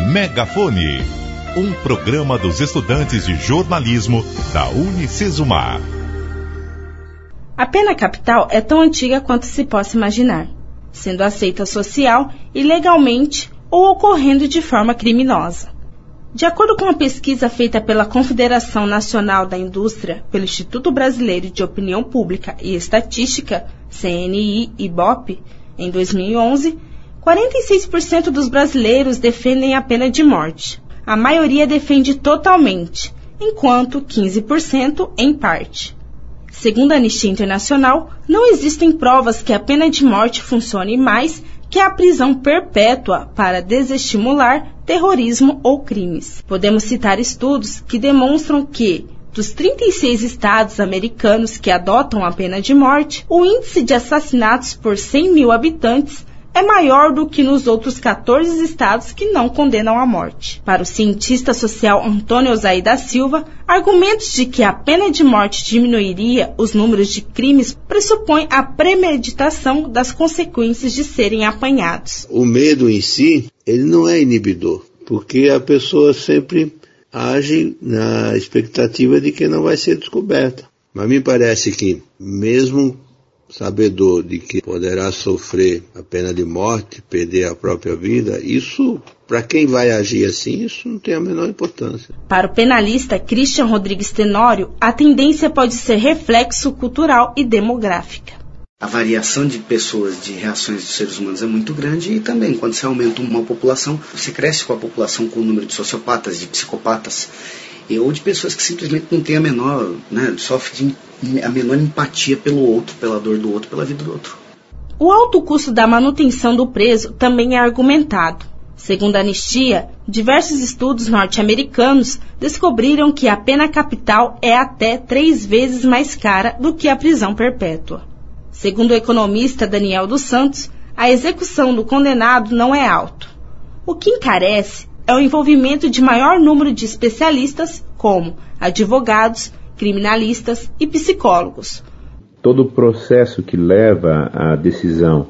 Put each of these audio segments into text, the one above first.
Megafone, um programa dos estudantes de jornalismo da Unicesumar. A pena capital é tão antiga quanto se possa imaginar, sendo aceita social e legalmente ou ocorrendo de forma criminosa. De acordo com uma pesquisa feita pela Confederação Nacional da Indústria, pelo Instituto Brasileiro de Opinião Pública e Estatística, CNI-IBOP, em 2011, 46% dos brasileiros defendem a pena de morte. A maioria defende totalmente, enquanto 15% em parte. Segundo a Anistia Internacional, não existem provas que a pena de morte funcione mais que a prisão perpétua para desestimular terrorismo ou crimes. Podemos citar estudos que demonstram que, dos 36 estados americanos que adotam a pena de morte, o índice de assassinatos por 100 mil habitantes é maior do que nos outros 14 estados que não condenam à morte. Para o cientista social Antônio Ozaí da Silva, argumentos de que a pena de morte diminuiria os números de crimes pressupõem a premeditação das consequências de serem apanhados. O medo em si, ele não é inibidor, porque a pessoa sempre age na expectativa de que não vai ser descoberta. Mas me parece que, mesmo sabedor de que poderá sofrer a pena de morte, perder a própria vida, isso, para quem vai agir assim, isso não tem a menor importância. Para o penalista Christian Rodrigues Tenório, a tendência pode ser reflexo cultural e demográfica. A variação de pessoas, de reações dos seres humanos é muito grande e também, quando você aumenta uma população, você cresce com a população com o número de sociopatas, de psicopatas, ou de pessoas que simplesmente não têm a menor, sofrem a menor empatia pelo outro, pela dor do outro, pela vida do outro. O alto custo da manutenção do preso também é argumentado. Segundo a Anistia, diversos estudos norte-americanos descobriram que a pena capital é até 3 vezes mais cara do que a prisão perpétua. Segundo o economista Daniel dos Santos, a execução do condenado não é alta. O que encarece é o envolvimento de maior número de especialistas, como advogados, criminalistas e psicólogos. Todo o processo que leva à decisão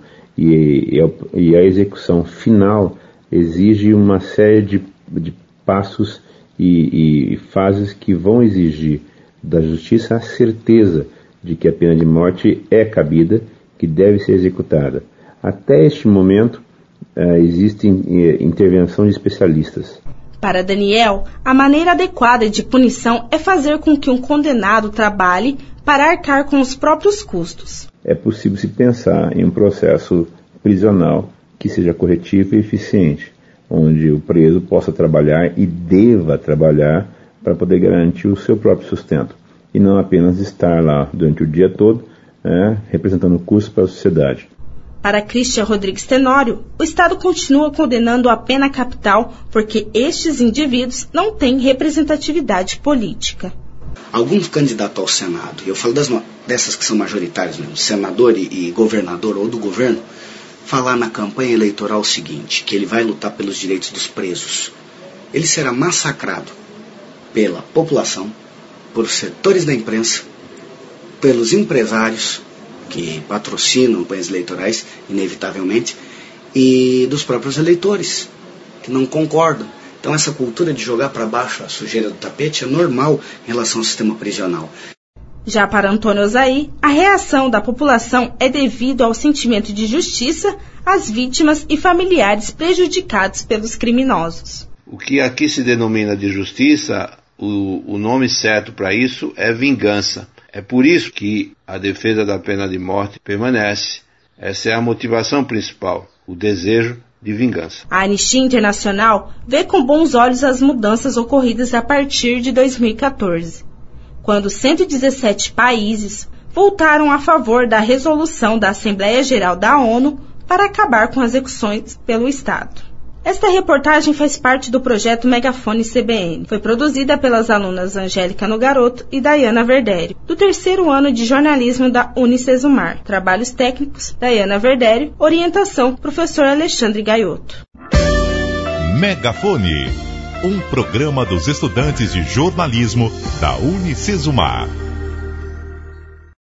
e à execução final exige uma série de passos e fases que vão exigir da justiça a certeza de que a pena de morte é cabida, que deve ser executada. Até este momento, existe intervenção de especialistas. Para Daniel, a maneira adequada de punição é fazer com que um condenado trabalhe para arcar com os próprios custos. É possível se pensar em um processo prisional que seja corretivo e eficiente, onde o preso possa trabalhar e deva trabalhar para poder garantir o seu próprio sustento, e não apenas estar lá durante o dia todo, representando custos para a sociedade. Para Christian Rodrigues Tenório, o Estado continua condenando a pena capital porque estes indivíduos não têm representatividade política. Alguns candidatos ao Senado, e eu falo dessas que são majoritárias mesmo, senador e governador ou do governo, falar na campanha eleitoral o seguinte, que ele vai lutar pelos direitos dos presos. Ele será massacrado pela população, por setores da imprensa, pelos empresários que patrocinam campanhas eleitorais, inevitavelmente, e dos próprios eleitores, que não concordam. Então essa cultura de jogar para baixo a sujeira do tapete é normal em relação ao sistema prisional. Já para Antônio Ozaí, a reação da população é devido ao sentimento de justiça às vítimas e familiares prejudicados pelos criminosos. O que aqui se denomina de justiça, o nome certo para isso é vingança. É por isso que a defesa da pena de morte permanece. Essa é a motivação principal, o desejo de vingança. A Anistia Internacional vê com bons olhos as mudanças ocorridas a partir de 2014, quando 117 países votaram a favor da resolução da Assembleia Geral da ONU para acabar com as execuções pelo Estado. Esta reportagem faz parte do projeto Megafone CBN. Foi produzida pelas alunas Angélica Nogaroto e Dayana Verdério, do 3º ano de jornalismo da Unicesumar. Trabalhos técnicos, Dayana Verdério. Orientação, professor Alexandre Gaiotto. Megafone, um programa dos estudantes de jornalismo da Unicesumar.